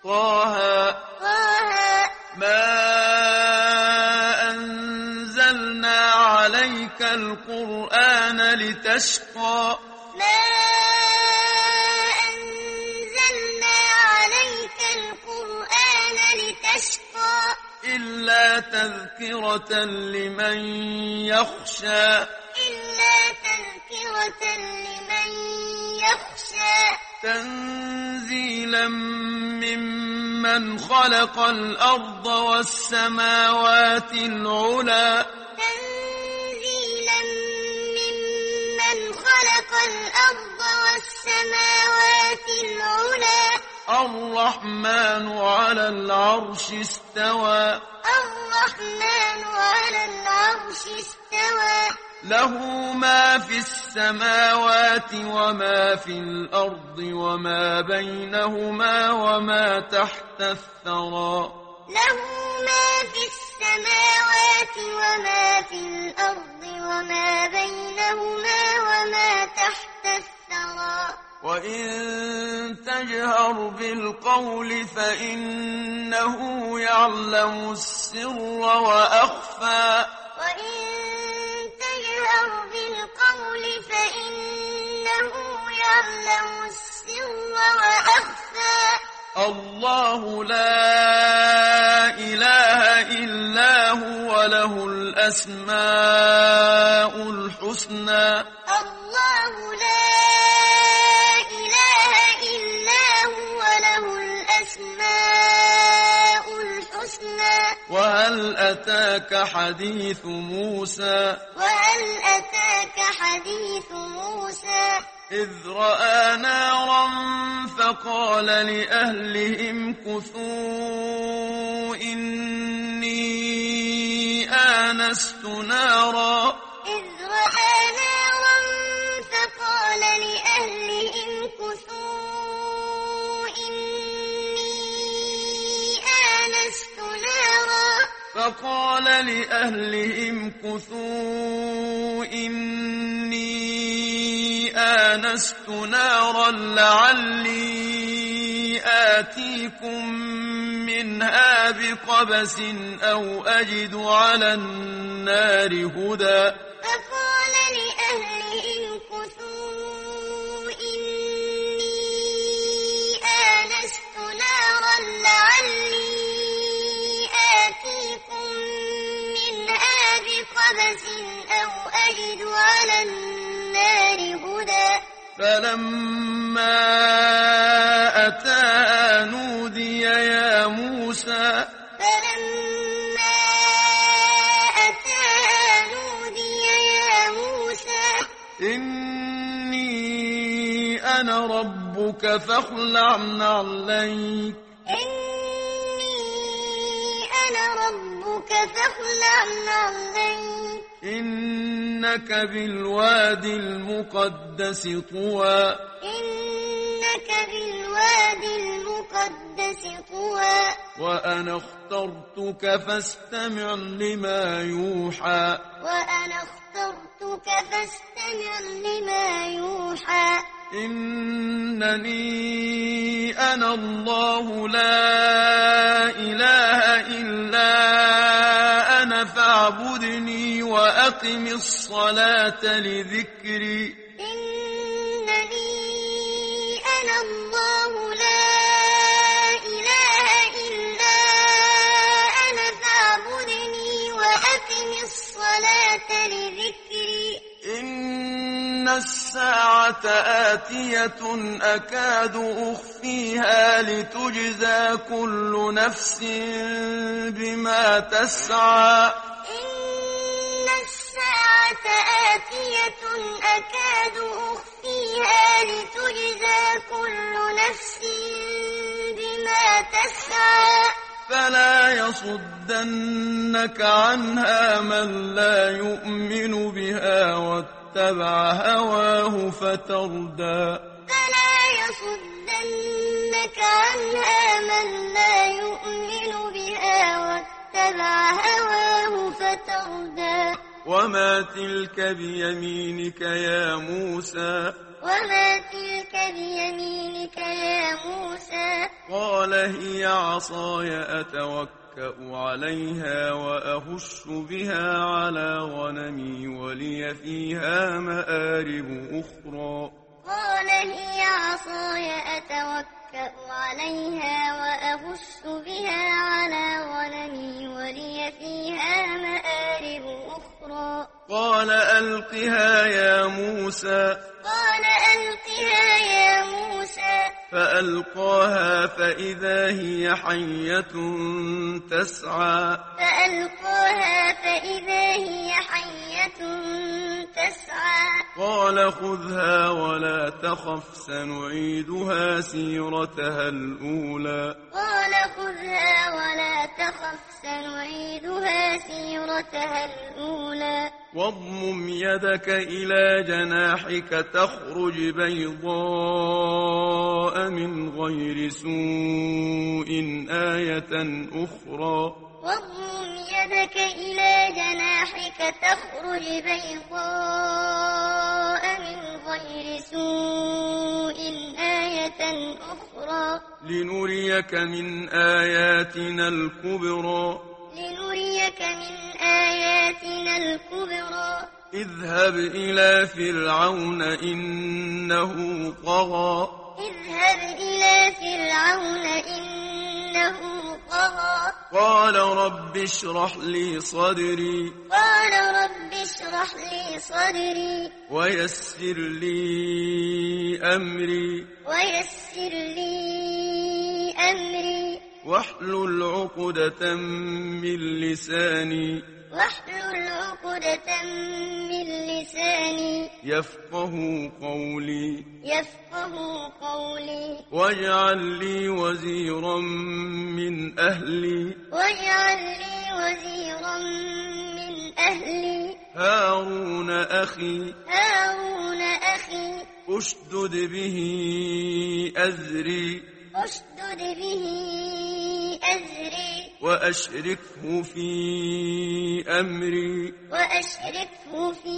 طه طه ما أنزلنا عليك القرآن لتشقى ما أنزلنا عليك القرآن لتشقى إلا تذكرة لمن يخشى إلا تذكرة لمن يخشى تنزيلا ممن خلق الأرض والسماوات العلى تنزيلا ممن خلق الأرض والسماوات العلى الرحمن على العرش استوى الرحمن على العرش استوى له ما في السماوات وما في الأرض وما بينهما وما تحت الثرى له ما في السماوات وما في الأرض وما بينهما وما تحت الثرى وإن تجهر بالقول فإنه يعلم السر وأخفى وإن تجهر بالقول فإنه يعلم السر وأخفى الله لا إله إلا هو له الأسماء الحسنى الله لا إله إلا هو له الأسماء الحسنى وهل أتاك حديث موسى وهل أتاك حديث موسى إذ رأى نارا فقال لأهلهم كثوا إني آنست نارا إذ رأى نارا فقال لأهلهم كثوا إني آنست نارا فقال لأهلهم كثوا إني آنست نارا لعلي آتيكم منها بقبس أو أجد على النار هدى فقال لأهلهم كثوا إني آنست نارا لعلي آتيكم منها بقبس أو أجد على النار هدى فلما أتاها نودي يا موسى فلما أتاها نودي يا موسى إني أنا ربك فاخلع نعليك إني أنا ربك فاخلع نعليك إنك بالوادي المقدس طوى إنك بالوادي المقدس طوى وأنا اخترتك فاستمع لما يوحى وأنا اخترتك فاستمع لما يوحى إنني أنا الله لا إله إلا أنا فاعبدني وأقم الصلاة لذكري إنني أنا الله لا إله إلا أنا فاعبدني وأقم الصلاة لذكري إن الساعة آتية أكاد أخفيها لتجزى كل نفس بما تسعى إن الساعة آتية أكاد أخفيها لتجزى كل نفس بما تسعى فلا يصدنك عنها من لا يؤمن بها واتبع هواه فتردى فلا يصدنك عنها من لا يؤمن بها واتبع هواه فتردى وما تلك بيمينك يا موسى وما تلك بيمينك يا موسى قال هي عصاي أتوكأ عليها وأهش بها على غنمي ولي فيها مآرب أخرى قال هي عصاي أتوكأ عليها وأهش بها على غنمي ولي فيها مآرب أخرى قال ألقها يا موسى قال ألقها يا موسى فألقاها فإذا هي حية تسعى فألقاها فإذا هي حية تسعى قال خذها ولا تخف سنعيدها سيرتها الأولى قال خذها ولا تخف سنعيدها سيرتها الأولى واضمم يدك إلى جناحك تخرج بيضاء من غير سوء آية أخرى واضمم يدك إلى جناحك تخرج بيضاء من غير سوء آية أخرى لنريك من آياتنا الكبرى لنريك من آياتنا الكبرى اذهب إلى فرعون إنه طغى اذهب إلى فرعون إنه طغى قال رب اشرح لي صدري قال رب اشرح لي صدري ويسر لي أمري ويسر لي أمري واحلل عقدة من لساني واحلل عقدة من لساني يفقه قولي يفقه قولي واجعل لي وزيرا من أهلي واجعل لي وزيرا من أهلي هارون أخي هارون أخي اشدد به أزري اشدد به أزري وأشركه في أمري وأشركه في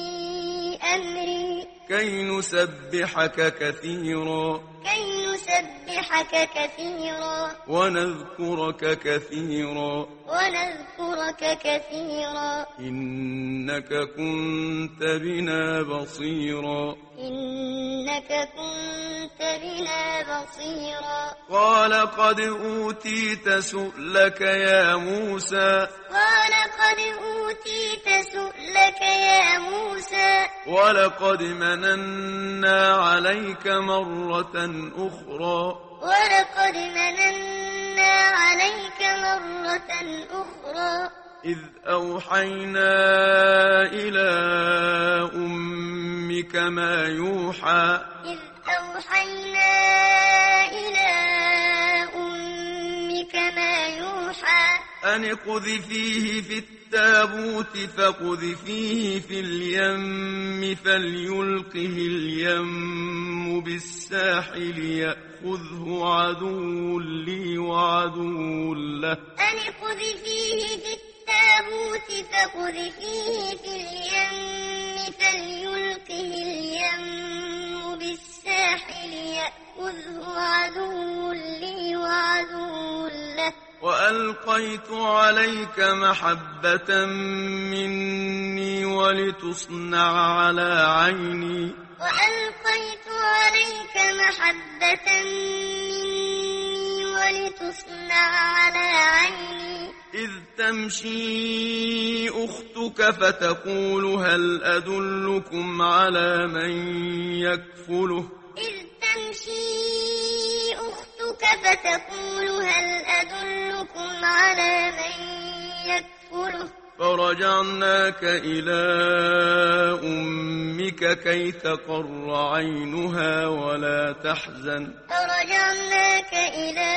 أمري كي نسبحك كثيرا كي نسبحك كثيرا ونذكرك كثيرا ونذكرك كثيرا إنك كنت بنا بصيرا إنك كنت بنا بصيرا قال قد أوتيت سؤلك يا موسى قال قد أوتيت سؤلك يا موسى ولقد مننا عليك مرة أخرى ولقد مننا عليك مرة أخرى إذ أوحينا إلى أمك ما يوحى إذ أوحينا إلى أمك ما يوحى أن اقذفيه في التابوت فاقذفيه في اليم فليلقه اليم بالساحل يأخذه عدو لي وعدو له أن اقذفيه في التابوت فاقذفيه في اليم فليلقه اليم بالساحل يأخذه عدو لي وعدو له وألقيت عليك محبة مني ولتصنع على عيني وألقيت عليك محبة مني ولتصنع على عيني إذ تمشي أختك فتقول هل أدلكم على من يكفله إذ تمشي أختك فتقول هل أدلكم على من يكفله فرجعناك إلى أمك كي تقر عينها ولا تحزن فرجعناك إلى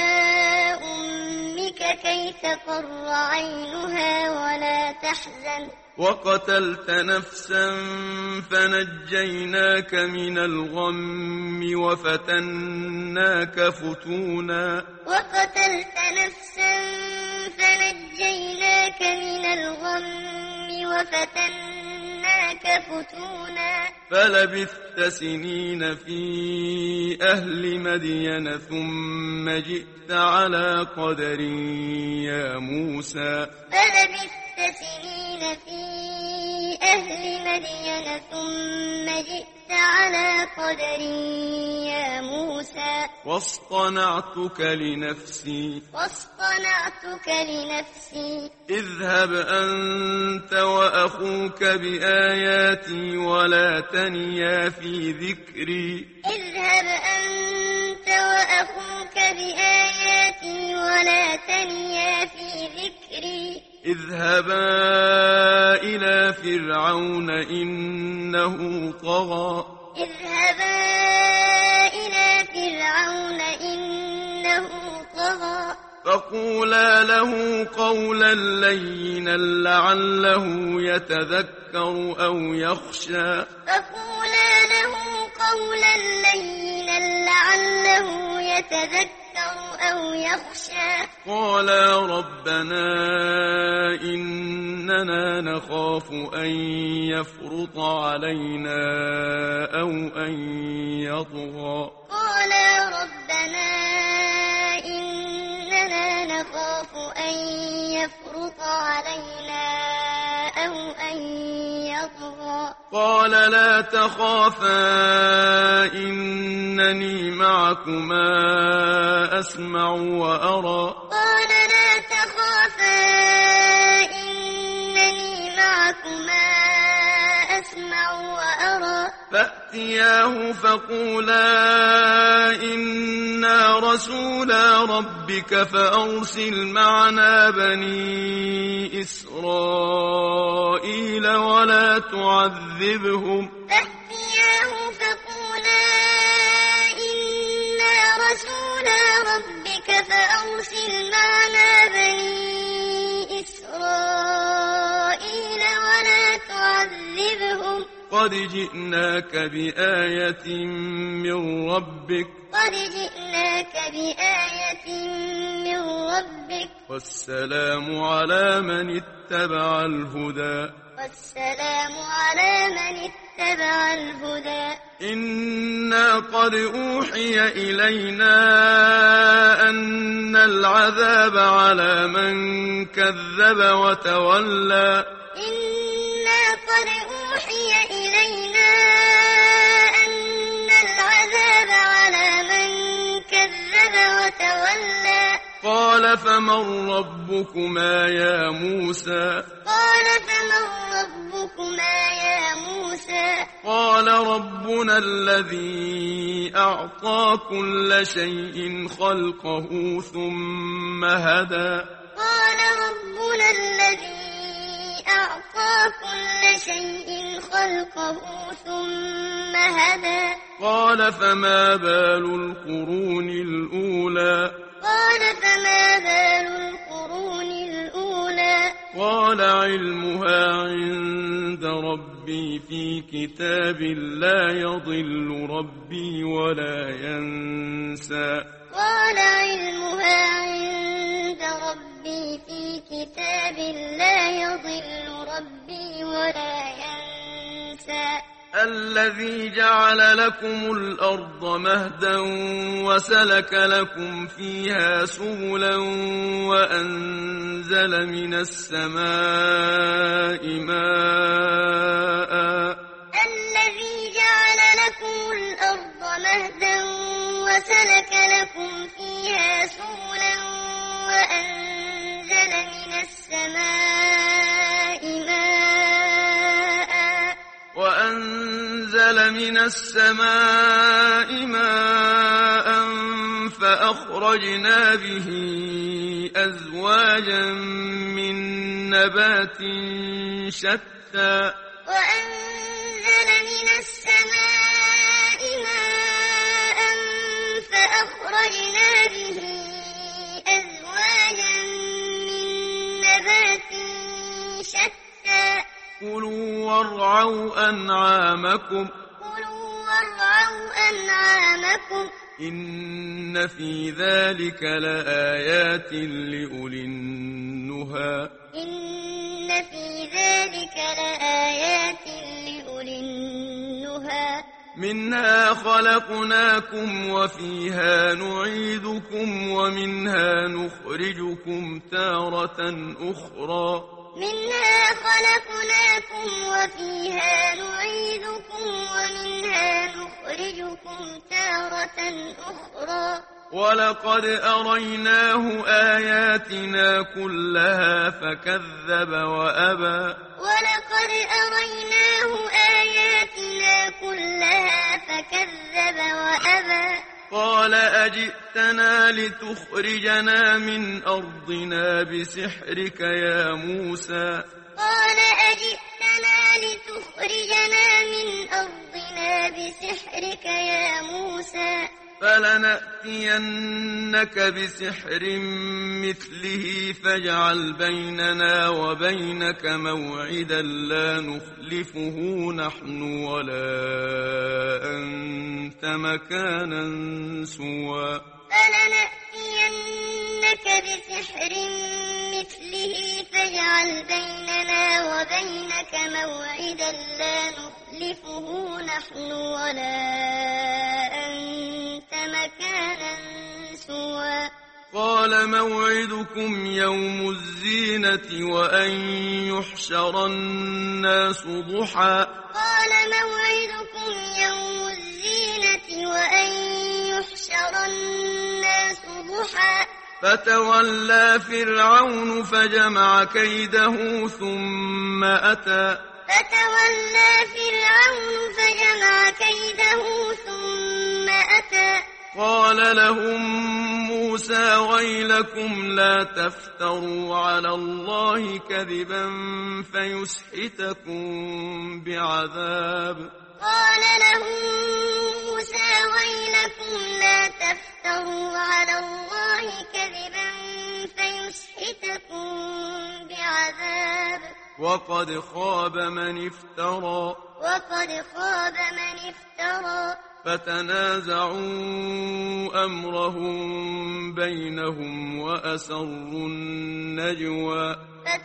أمك كي تقر عينها ولا تحزن وقتلت نفسا فنجيناك من الغم وفتناك فتونا وقتلت نفسا فنجيناك من الغم وفتناك ربك فتونا فلبثت سنين في أهل مدين ثم جئت على قدر يا موسى فلبثت سنين في أهل مدين ثم جئت على قدر يا موسى واصطنعتك لنفسي اذهب أنت وأخوك بآياتي ولا تنيا في ذكري اذهب أنت وأخوك بآياتي ولا تنيا في ذكري اذهبا إلى فرعون إنه طغى اذهبا إلى فرعون إنه طغى فقولا له قولا لينا لعله يتذكر أو يخشى فقولا له قولا لينا لعله يتذكر أو يخشى قالا ربنا إننا نخاف أن يفرط علينا أو أن يطغى قالا ربنا إننا نخاف أن يفرط علينا أو أن يطغى قال لا تخافا إنني معكما أسمع وأرى قال لا تخافا إنني معكما أسمع وأرى فأتياه فقولا إنا رسولا ربك فأرسل معنا بني إسرائيل ولا تعذبهم فأتياه فقولا إنا رسولا ربك فأرسل معنا بني إسرائيل ولا تعذبهم قد جئناك بآية من ربك والسلام على من اتبع الهدى إنا قد أوحي إلينا أن العذاب على من كذب وتولى إنا قد أوحي إلينا أن العذاب على من كذب وتولى قال فمن ربكما يا موسى قال ربنا الذي أعطى كل شيء خلقه ثم هدى قال ربنا الذي أعطى كل شيء خلقه ثم هدى قال فما بال القرون الأولى قال علمها عند ربي في كتاب لا يضل ربي ولا ينسى قال علمها عند ربي في كتاب لا يضل ربي ولا ينسى الذي جعل لكم الأرض مهدا وسلك لكم فيها سبلا وأنزل من السماء ماء الذي جعل لكم الأرض مهدا وسلك لكم فيها سبلا وأنزل من السماء ماء فأخرجنا به أزواجا من نبات شتى وأنزل من السماء ماء فأخرجنا به أزواجا من نبات شتى كلوا وارعوا أنعامكم إن في ذلك لآيات لأولي النهى منها خلقناكم وفيها نعيدكم ومنها نخرجكم تارة أخرى منها خلقناكم وفيها نعيدكم ومنها نخرجكم تارة أخرى ولقد أريناه آياتنا كلها فكذب وأبى ولقد أريناه آياتنا كلها فكذب وأبى قال أجئتنا لتخرجنا من أرضنا بسحرك يا موسى قال أجئتنا لتخرجنا من أرضنا بسحرك يا موسى فلنأتينك بسحر مثله فاجعل بيننا وبينك موعدا لا نخلفه نحن ولا أنت مكانا سوى فلنأتينك بسحر مثله فاجعل بيننا وبينك موعدا لا نخلفه نحن ولا أنت مكانا سوى قال موعدكم يوم الزينة وأن يحشر الناس ضحى قال موعدكم يوم الزينة وأن يحشر الناس ضحى فتولى فرعون فجمع كيده ثم أتى فتولى فرعون فجمع كيده ثم أتى قال لهم موسى ويلكم لا تفتروا على الله كذبا فيسحتكم بعذاب قال لهم موسى ويلكم لا تفتروا على الله كذبا فيسحتكم بعذاب وقد خاب من افترى فتنازعوا أمرهم بينهم وأسروا النجوى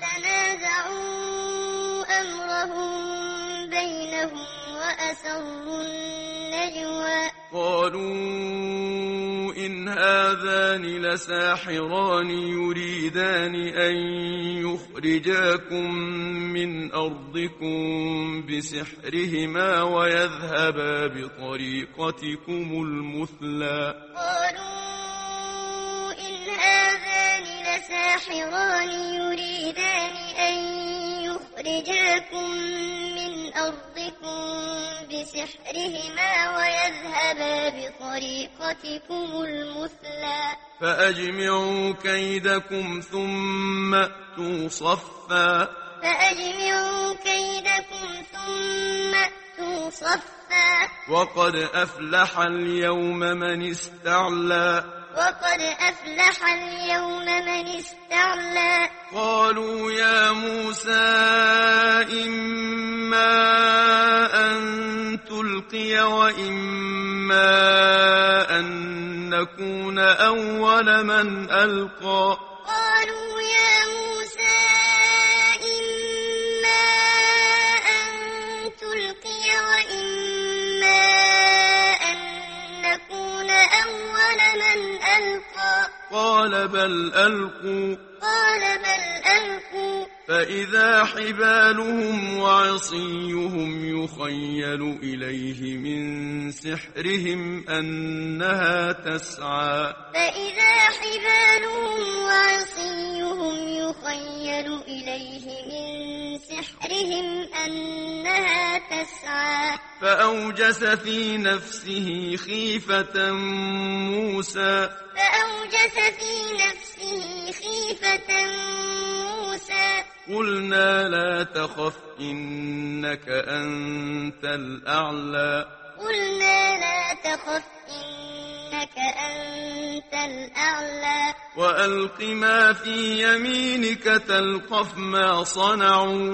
قالوا إن هذان لساحران يريدان أن يخرجاكم من أرضكم بسحرهما ويذهبا بطريقتكم المثلى قالوا إن هذان لساحران يريدان أن يخرجاكم من أرضكم بسحرهما ويذهبا بطريقتكم المثلى فأجمعوا كيدكم ثم أتوا صفا وقد أفلح اليوم من استعلى قالوا يا موسى إما أن تلقي وإما أن نكون أول من ألقى قالوا يا موسى إما أن تلقي وإما أن نكون أول من ألقى قال بل ألقوا فإذا حبالهم وعصيهم يخيل إليه من سحرهم أنها تسعى فأوجس في نفسه خيفة موسى قلنا لا تخف إنك أنت الأعلى وألق ما في يمينك تلقف ما صنعوا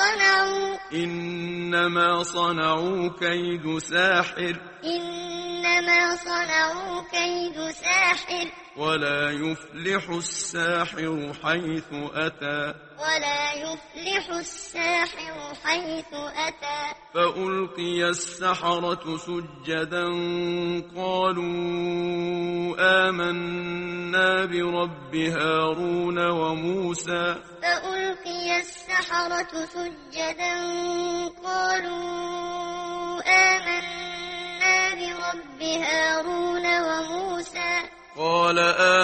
إنما صنعوا كيد ساحر إنما صنعوا كيد ساحر ولا يفلح الساحر حيث أتى ولا يفلح الساحر حيث أتى فألقي السحرة سجدا قالوا آمنا برب هارون وموسى فألقي السحرة سجدا قالوا آمنا برب هارون وموسى قال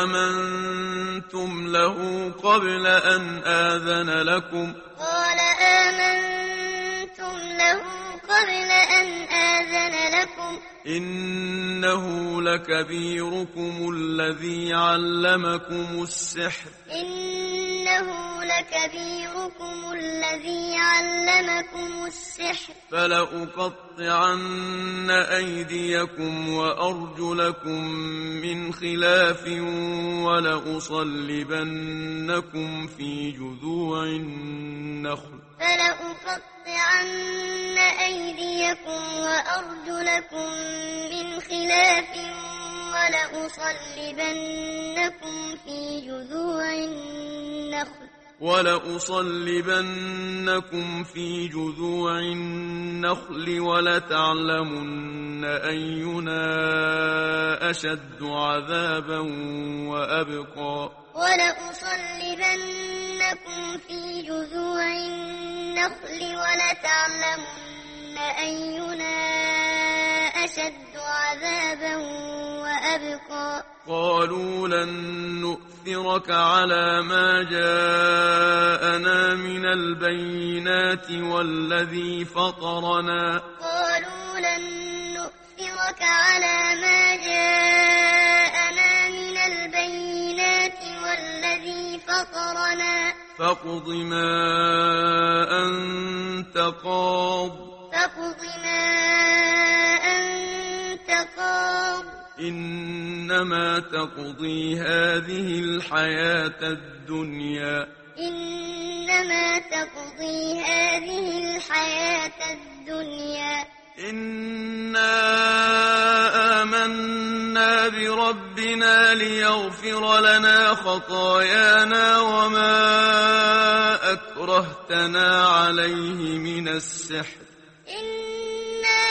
آمنتم له قبل أن آذن لكم قال آمنتم له قبل أن آذن لكم إنه لكبيركم الذي علمكم السحر إنه لكبيركم الذي علمكم السحر فلأقطعن أيديكم وأرجلكم من خلاف ولأصلبنكم في جذوع النخل فلأقطعن أيديكم وأرجلكم من خلاف ولأصلبنكم في جذوع النخل ولتعلمن أينا أشد عذابا وأبقى ولأصلبنكم في جذوع النخل ولتعلمن أينا أشد عذابا وأبقى قالوا لن نؤثرك على ما جاءنا من البينات والذي فطرنا قالوا لن نؤثرك على ما جاءنا من البينات والذي فطرنا فاقض ما أنت قاض إنما تقضي هذه الحياة الدنيا إنا آمنا بربنا ليغفر لنا خطايانا وما أكرهتنا عليه من السحر إنا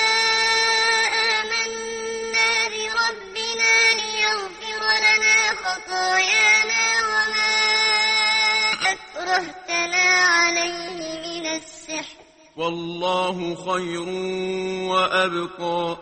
آمنا بربنا ليغفر لنا خطايانا وما أكرهتنا عليه من السحر والله خير وأبقى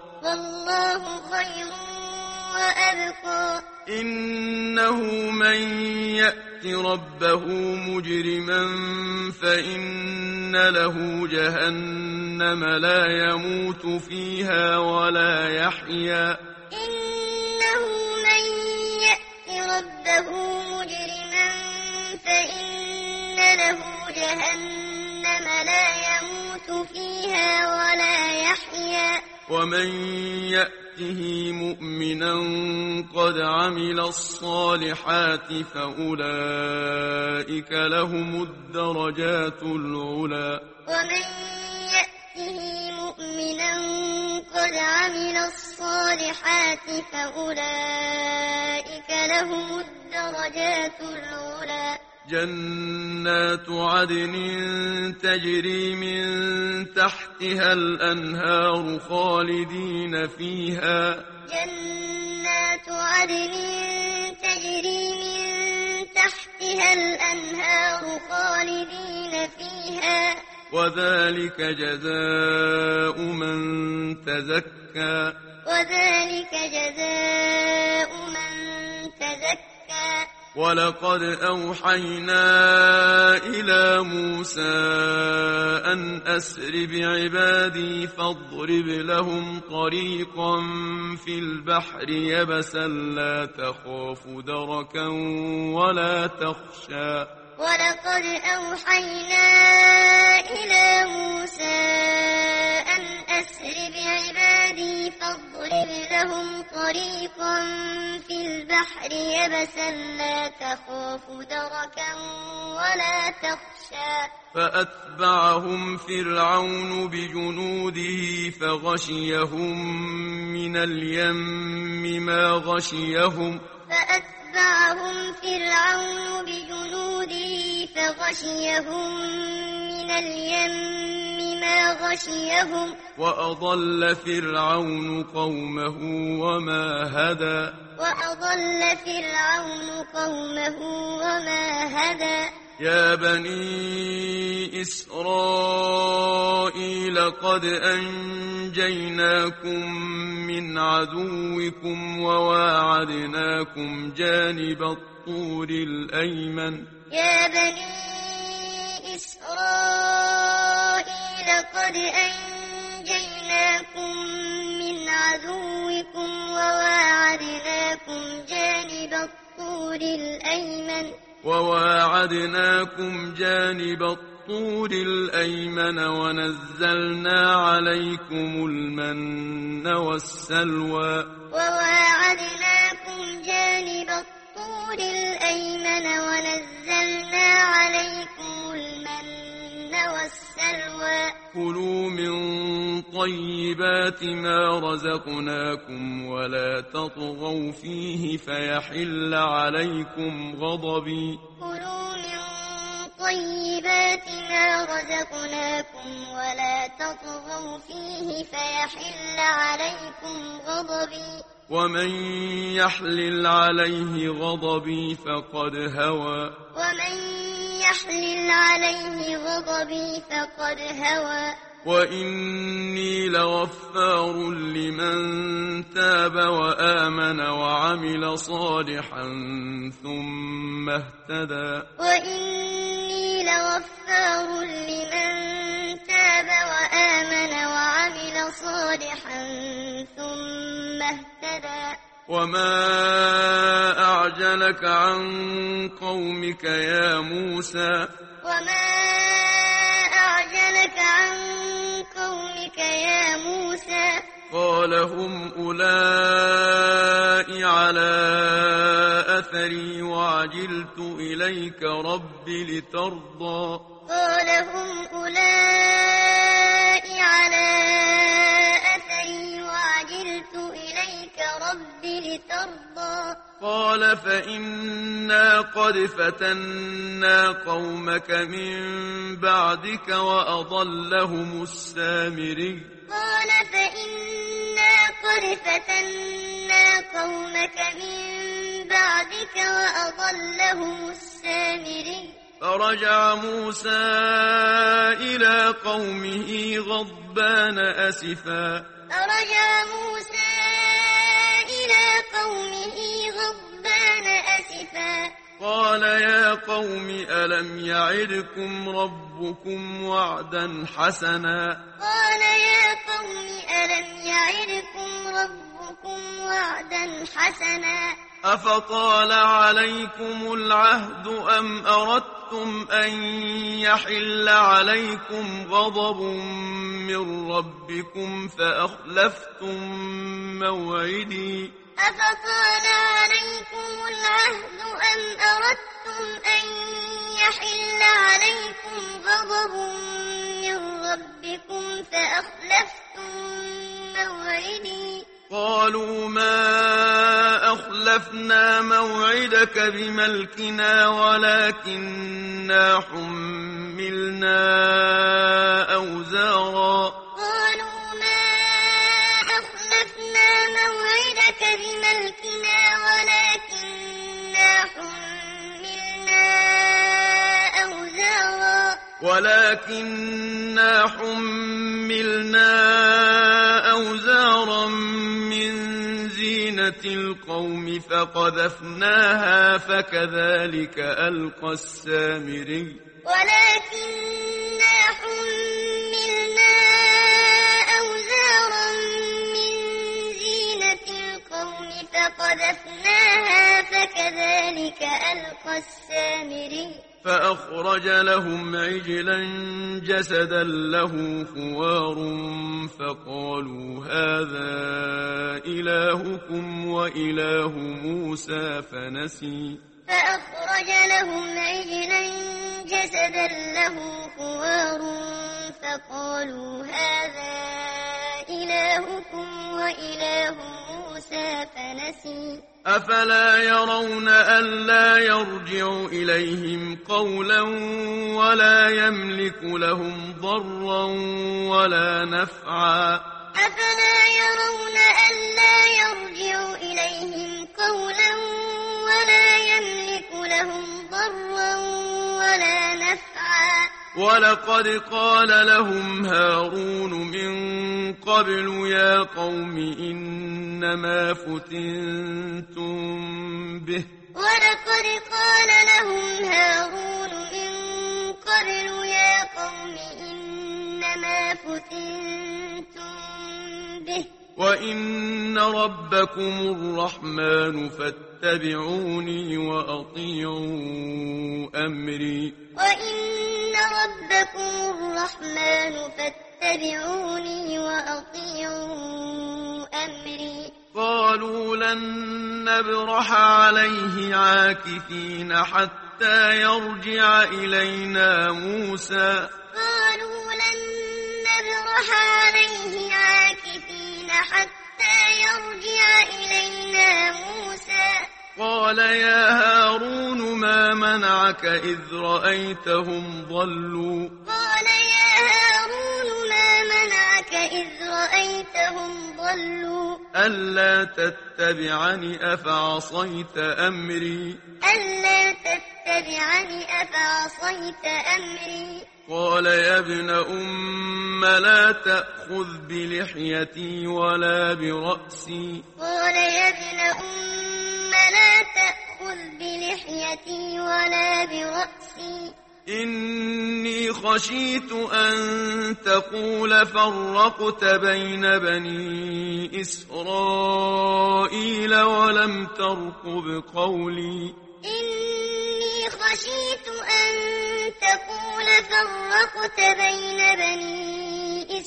إنه من يأت ربه مجرما فإن له جهنم لا يموت فيها ولا يحيا إنه من يأت ربه مجرما فإن له جهنم لا يموت فيها ولا يحيا ومن يأته مؤمنا قد عمل الصالحات فأولئك لهم الدرجات العلى ومن يأته مؤمنا قد عمل الصالحات فأولئك لهم الدرجات العلى جنات عدن تجري من تحتها الأنهار خالدين فيها جنات عدن تجري من تحتها الأنهار خالدين فيها وذلك جزاء من تزكى ولقد أوحينا إلى موسى أن أسر بعبادي فاضرب لهم طريقا في البحر يبسا لا تخاف دركا ولا تخشى ولقد أوحينا إلى موسى أن أسر بعبادي فاضرب واضرب لهم طريقا في البحر يبسا لا تخاف دركا ولا تخشى فأتبعهم فرعون بجنوده فغشيهم من اليم ما غشيهم فأتبعهم فرعون بجنوده فغشيهم من اليم ما غشيهم وأضل فرعون قومه وما هدى وأضل فرعون قومه وما هدى يا بني إسرائيل قد أنجيناكم من عدوكم وواعدناكم جانب الطور الأيمن يا بني إسرائيل قد أنجيناكم من عدوكم وواعدناكم جانب الطور الأيمن ونزلنا عليكم المن والسلوى وواعدناكم جانب الطور الأيمن ونزلنا عليكم المن والسلوى كلوا من طيبات ما رزقناكم ولا تطغوا فيه فيحل عليكم غضبي كلوا من طيبات ما رزقناكم ولا تطغوا فيه فيحل عليكم غضبي ومن يحلل عليه غضبي فقد هوى ومن يحلل عليه غضبي فقد هوى وإني لغفار لمن تاب وآمن وعمل صالحا ثم اهتدى وإني لغفار لمن تاب وآمن وعمل صالحا ثم اهتدى وما أعجلك عن قومك يا موسى وما أعجلك عن قومك يا موسى قال هم أولئك على أثري وعجلت إليك رب لترضى قال هم أولئك على أثري وعجلت إليك رب لترضى قال فإنا قد فتنا قومك من بعدك وأضلهم السامري قال فإنا قد فتنا قومك من بعدك وأضلهم السامري فرجع موسى إلى قومه غضبان أسفا فرجع موسى إلى قومه غضبان أسفا قال يا قوم ألم يعدكم ربكم وعدا حسنا قال يا قوم ألم يعدكم ربكم وعدا حسنا أفطال عليكم العهد أم أردتم أن يحل عليكم غضب من ربكم فأخلفتم موعدي أفطال عليكم العهد أم أردتم أن يحل عليكم غضب من ربكم فأخلفتم موعدي قالوا ما أخلفنا موعدك بملكنا ولكننا حملنا أوزارا قالوا ما أخلفنا موعدك بملكنا ولكننا حملنا أوزارا من زينة القوم فقذفناها فكذلك ألقى السامري ولكننا حملنا أوزارا من زينة القوم فقذفناها فكذلك ألقى السامري فأخرج لهم عجلا جسدا له خوار فقالوا هذا إلهكم وإله موسى فنسي فأخرج لهم عجلا جسدا له خوار فقالوا هذا إلهكم وإله موسى فنسي أفلا يرون ألا يرجع إليهم قولا ولا يملك لهم ضرا ولا نفعا أفلا يرون ألا يرجع إليهم قولا ولا يملك لهم ضرا ولا نفعا ولقد قال لهم هارون من قبل يا قوم إنما فتنتم به ولقد قال لهم هارون من قبل يا قوم إنما فتنتم به وإن ربكم الرحمن فاتبعوني وأطيعوا أمري وإن ربكم الرحمن فاتبعوني وأطيعوا أمري قالوا لن نبرح عليه عاكفين حتى يرجع إلينا موسى قالوا لن نبرح عليه عاكفين حتى يرجع إلينا موسى قال يا هارون ما منعك إذ رأيتهم ضلوا قال يا هارون ما منعك إذ رأيتهم ضلوا ألا تتبعني أفعصيت أمري ألا تتبعني أفعصيت أمري قال يا ابن أم لا تأخذ بلحيتي ولا برأسي قال يا ابن أم لا تأخذ بلحيتي ولا برأسي إني خشيت أن تقول فرقت بين بني إسرائيل ولم ترقب قولي إني خشيت أن تقول فرقت بين بني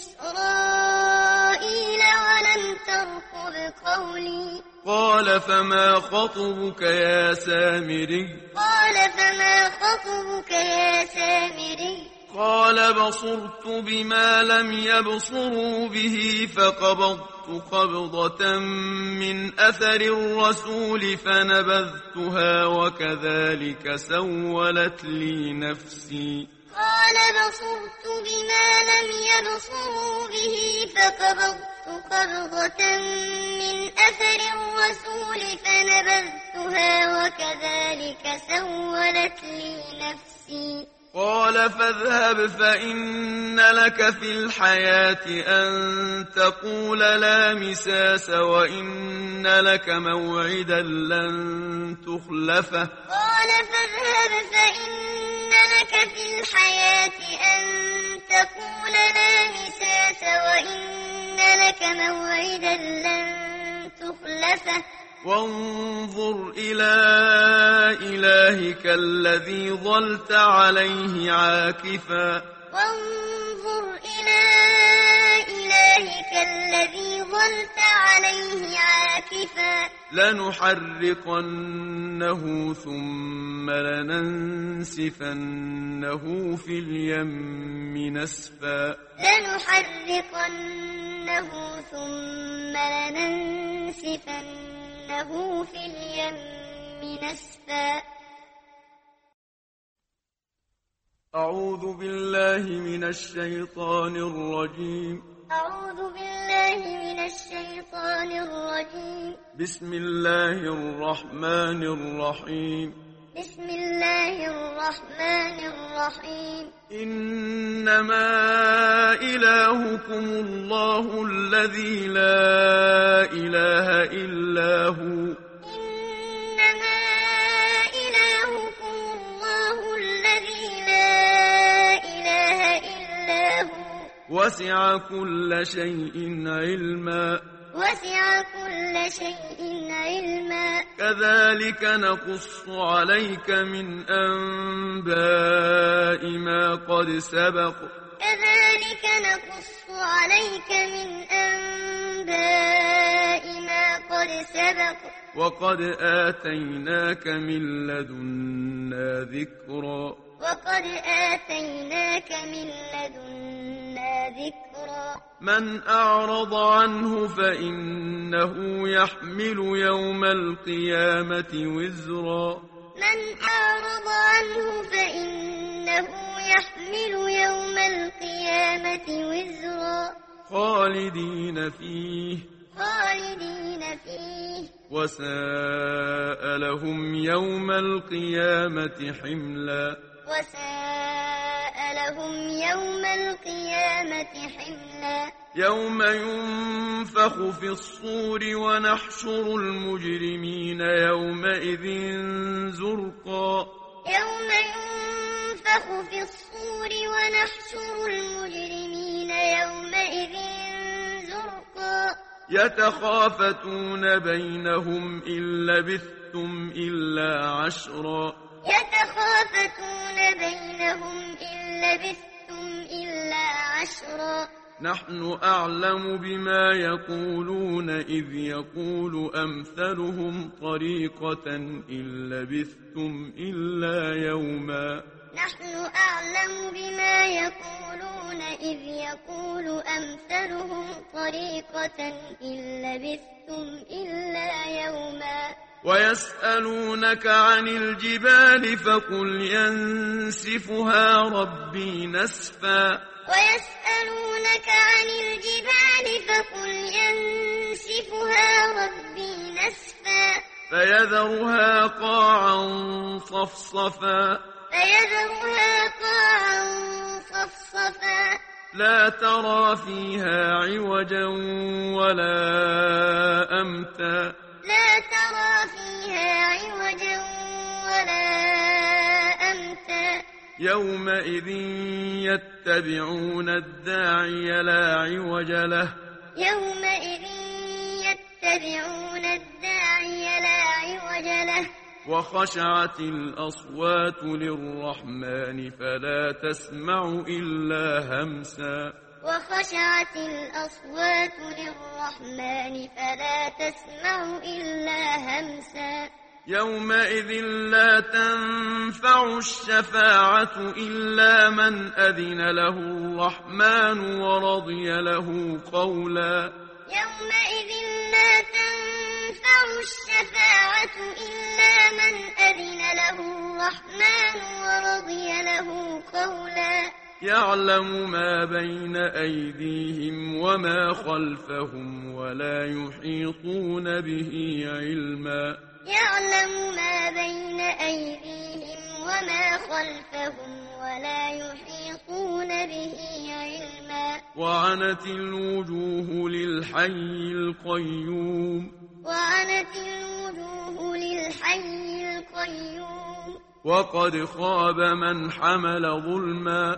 إسرائيل ولم ترقب قولي قال فما خطبك يا سامري قال فما خطبك يا سامري قال بصرت بما لم يبصروا به فقبضت قبضة من أثر الرسول فنبذتها وكذلك سولت لي نفسي قال بصرت بما لم يبصروا به فقبضت قبضة من أثر الرسول فنبذتها وكذلك سولت لي نفسي قال فاذهب فإن لك في الحياة أن تقول لا مساس وإن لك موعدا لن تخلفه قال فاذهب فإن لك في الحياة أن تقول لا مساس وإن لك موعدا لن تخلفه وانظر إلى إلهك الذي ظلت عليه عاكفا وانظر إلى إلهك الذي ظلت عليه عاكفا لنحرقنه ثم لننسفنه في اليم نسفا لنحرقنه ثم لننسفنه في اليم نسفا أعوذ بالله من الشيطان الرجيم أعوذ بالله من الشيطان الرجيم بسم الله الرحمن الرحيم بسم الله الرحمن الرحيم إنما إلهكم الله الذي لا إله إلا هو إنما إلهكم الله الذي لا إله إلا هو وسع كل شيء علما وسع كل شيء علما كذلك نقص عليك من أنباء ما قد سبق كذلك نقص عليك من أنباء ما قد سبق وقد آتيناك من لدنا ذكرا وقد آتيناك من لدنا ذكرا من أعرض عنه فإنه يحمل يوم القيامة وزرا من أعرض عنه فإنه يحمل يوم القيامة وزرا خالدين فيه وساء لهم يوم القيامة حملا وساء لهم يوم القيامة حملا يوم ينفخ في الصور ونحشر المجرمين يومئذ زرقا يوم ينفخ في الصور ونحشر المجرمين يومئذ زرقا يتخافتون بينهم إن لبثتم إلا عشرا يتخافتون بينهم إن لبثتم إلا عشرا نحن أعلم بما يقولون إذ يقول أمثلهم طريقة إن لبثتم إلا يوما نحن أعلم بما يقولون إذ يقول أمثلهم طريقة إن لبثتم إلا يوما ويسألونك عن الجبال فقل ينسفها ربي نسفا ويسألونك عن الجبال فقل ينسفها ربي نسفا فيذرها قاعا صفصفا لا ترى فيها عوجا ولا أمتا يومئذ يتبعون الداعي لا عوج له وخشعت الأصوات للرحمن فلا تسمع إلا همسا وخشعت الأصوات للرحمن فلا تسمع إلا همسا يومئذ لا تنفع الشفاعة إلا من أذن له الرحمن ورضي له قولا يومئذ لا تنفع الشفاعة إلا من أذن له الرحمن ورضي له قولا يعلم ما بين أيديهم وما خلفهم ولا يحيطون به علما يعلم ما بين أيديهم وما خلفهم ولا يحيطون به علما وعنت الوجوه للحي القيوم وقد خاب من حمل ظلما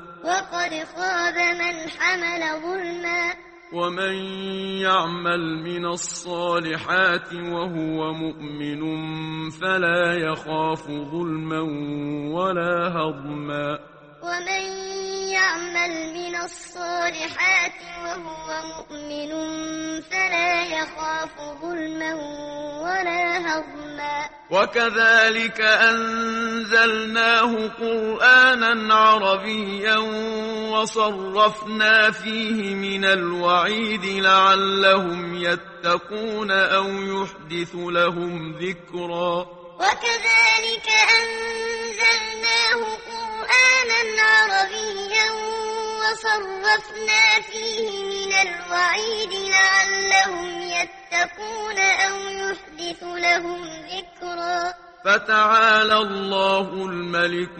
ومن يعمل من الصالحات وهو مؤمن فلا يخاف ظلما ولا هضما ومن يعمل من الصالحات وهو مؤمن فلا يخاف ظلما ولا هضما وكذلك أنزلناه قرآنا عربيا وصرفنا فيه من الوعيد لعلهم يتقون أو يحدث لهم ذكرا وكذلك أنزلناه قرآنا عربيا وصرفنا فيه من الوعيد لعلهم يتقون أو يحدث لهم ذكرا فتعالى الله الملك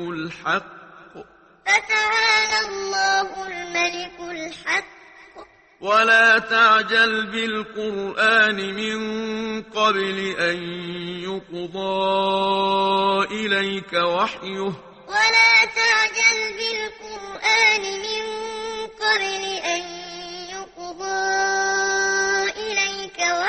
الحق ولا تعجل بالقرآن من قبل أن يقضى إليك وحيه ولا تعجل بالقرآن من قبل أن يقضى إليك وحيه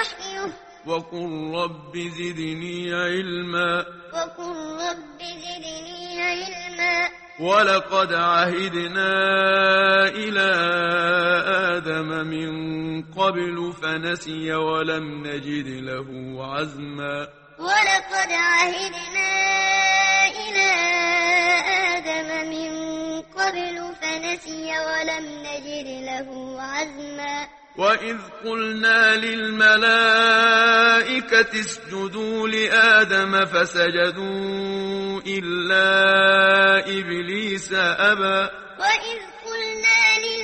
وقل رب زدني علما وقل رب زدني علما ولقد عهدنا إلى آدم من قبل فنسي ولم نجد له عزما ولقد عهدنا إلى آدم من قبل فنسي ولم نجد له عزما وإذ قلنا للملائكة اسجدوا لآدم فسجدوا إلا إبليس أبى وإذ قلنا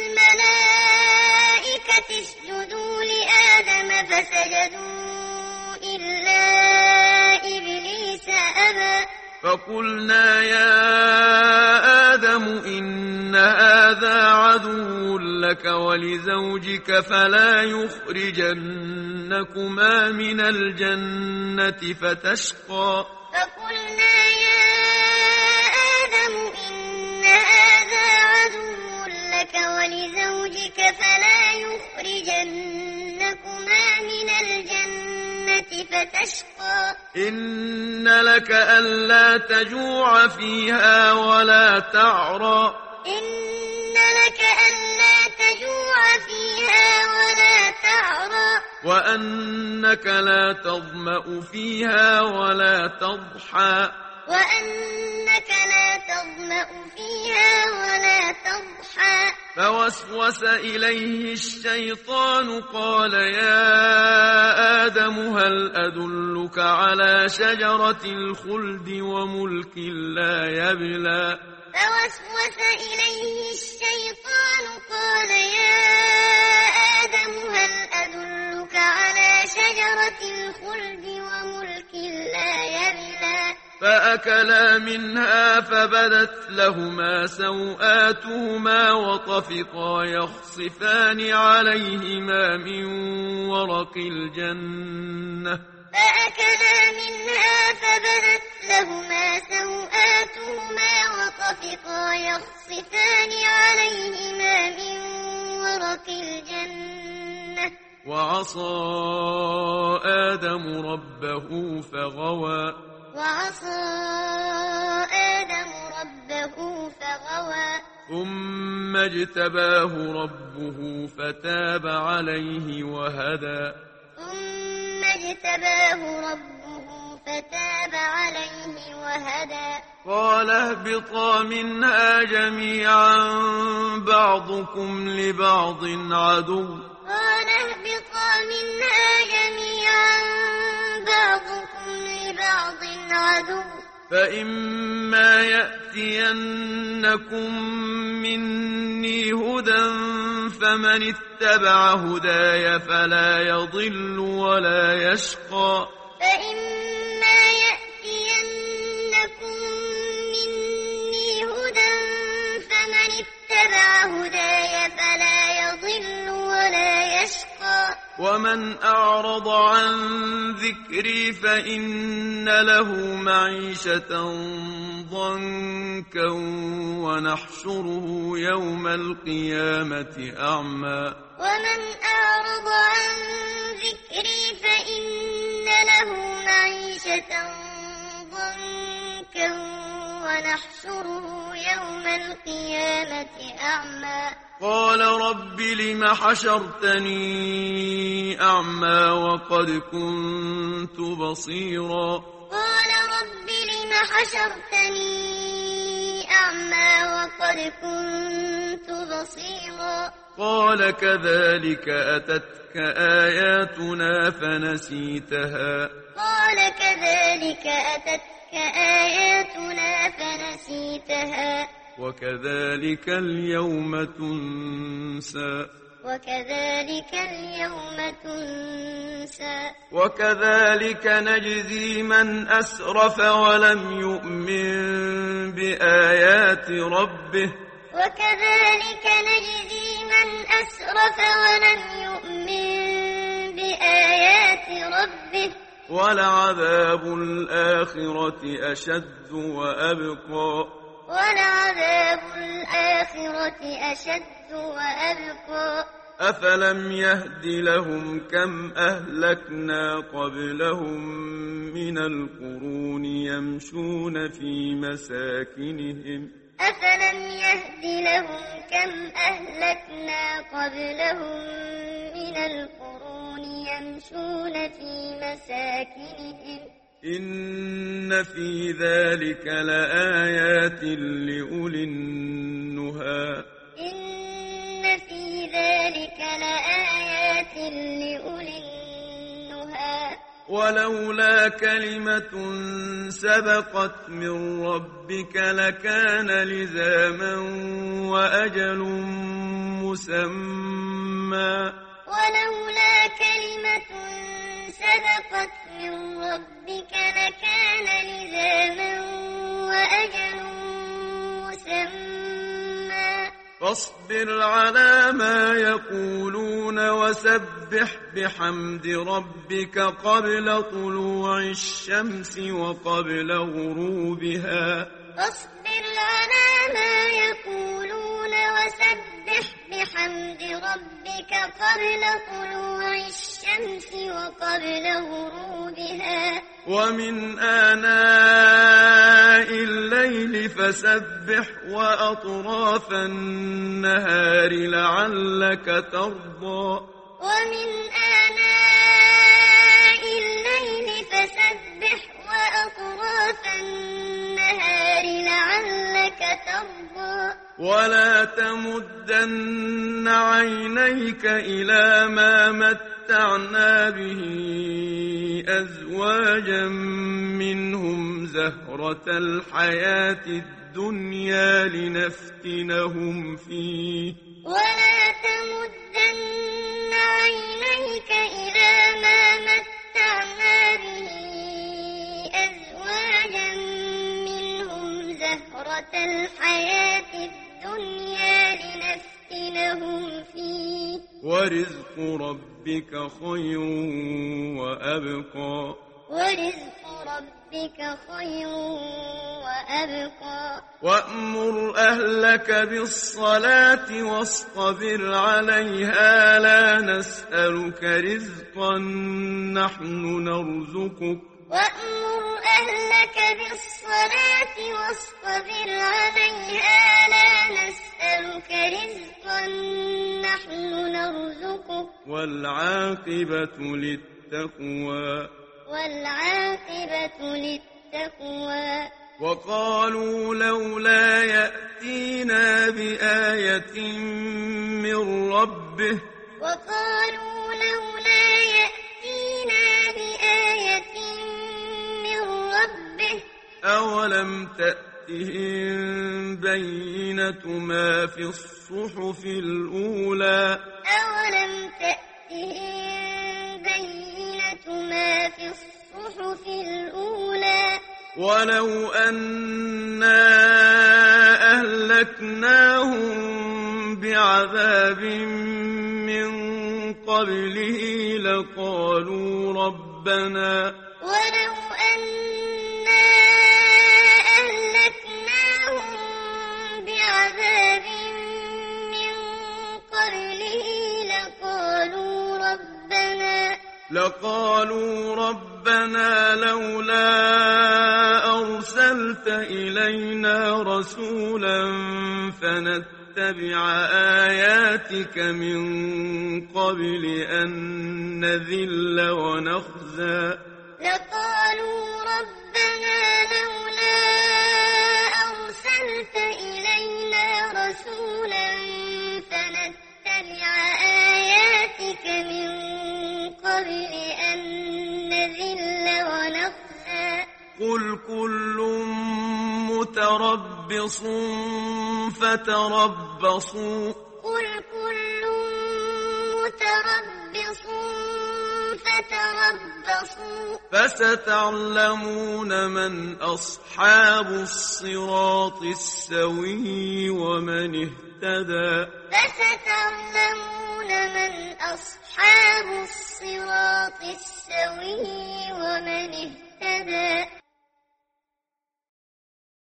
للملائكة اسجدوا لآدم فسجدوا إلا إبليس أبى فقلنا يا آدم إن هذا عدو لك ولزوجك فلا يخرجنكما من الجنة فتشقى فقلنا يا آدم إن هذا عدو لك ولزوجك فلا يخرجنكما من الجنة فتشقى إن لك ألا تجوع فيها ولا تعرى إن لك ألا تجوع فيها ولا تعرى وأنك لا تظمأ فيها ولا تضحى وأنك لا تظمأ فيها ولا تضحى فوسوس إليه الشيطان قال يا آدم هل أدلك على شجرة الخلد وملك لا يبلى فوسوس إليه الشيطان قال يا آدم هل أدلك على شجرة الخلد وملك لا يبلى فأكلا منها فبدت لهما سوآتهما وطفقا يخصفان عليهما من ورق الجنة فأكلا منها فبدت لهما سوآتهما وطفقا يخصفان عليهما من ورق الجنة وعصى آدم ربه فغوى وعصى آدم ربه فغوى ثم اجتباه ربه فتاب عليه وهدى ثم اجتباه ربه فتاب عليه وهدى قال اهبطا منها جميعا بعضكم لبعض عدو قال اهبطا منها جميعا بعضكم لبعض عدو فإما يأتينكم مني هدى فمن اتبع هداي فلا يضل ولا يشقى فإما يأتينكم مني هدى فمن اتبع هداي فلا يضل ولا يشقى ومن أعرض عن ذكري فإن له معيشة ضنكا ونحشره يوم القيامة أعمى ومن أعرض عن ذكري فإن له معيشة ضنكا ونحشره يوم القيامة أعمى قال رب لم حشرتني أعمى وقد كنت بصيرا قال رب لم حشرتني أعمى وقد كنت بصيرا قال كذلك أتتك آياتنا فنسيتها قال كذلك أتتك آياتنا فنسيتها وكذلك اليوم تنسى وكذلك اليوم تنسى وكذلك نجزي من أسرف ولم يؤمن بآيات ربه وكذلك نجزي من أسرف ولم يؤمن بآيات ربه ولعذاب الآخرة أشد وأبقى ولعذاب الآخرة أشد وأبقى أفلم يهد لهم كم أهلكنا قبلهم من القرون يمشون في مساكنهم أفلم يهد لهم كم أهلكنا قبلهم من القرون يمشون في مساكنهم إن في ذلك لآيات لأولي النهى إن في ذلك لآيات لأولي النهى ولولا كلمة سبقت من ربك لكان لزاما وأجل مسمى ولولا كلمة سبقت من ربك لكان لزاما وأجل مسمى فاصبر على ما يقولون وسبح بحمد ربك قبل طلوع الشمس وقبل غروبها فاصبر على ما يقولون وسبح بحمد ربك قبل طلوع الشمس وقبل غروبها ومن آناء الليل فسبح وأطراف النهار لعلك ترضى ومن آناء الليل فسبح وأطراف النهار لعلك ترضى ولا تمدن عينيك إلى ما متعنا به أزواجا منهم زهرة الحياة الدنيا لنفتنهم فيه ولا تمدن عينيك إلى ما متعنا به أزواجا منهم زهرة الحياة الدنيا لنفتنهم فيه ورزق ربك خير وأبقى ورزق ربك خير وأبقى وأمر أهلك بالصلاة واصطبر عليها لا نسألك رزقا نحن نرزقك وأمر أهلك بالصلاة واصطبر عليها لا نسألك رزقا نحن نرزقك والعاقبة للتقوى والعاقبة للتقوى وقالوا لولا يأتينا بآية من ربه وقالوا لولا يأتينا بآية من ربه أولم تأتهم بينة ما في الصحف الأولى أولم تأتهم بينة ما في الصحف الأولى ولو أنا أهلكناهم بعذاب من قبله لقالوا ربنا ولو أنا أهلكناهم بعذاب من قبله لقالوا ربنا لولا أرسلت إلينا رسولا فنتبع آياتك من قبل أن نذل ونخزى لقالوا ربنا لولا أرسلت إلينا رسولا فنتبع آياتك من قبل أن نذل ونخزى قل كل متربص فتربصوا قل كل متربص فتربصوا فستعلمون من أصحاب الصراط السوي ومن اهتدى فستعلمون من أصحاب الصراط السوي ومن اهتدى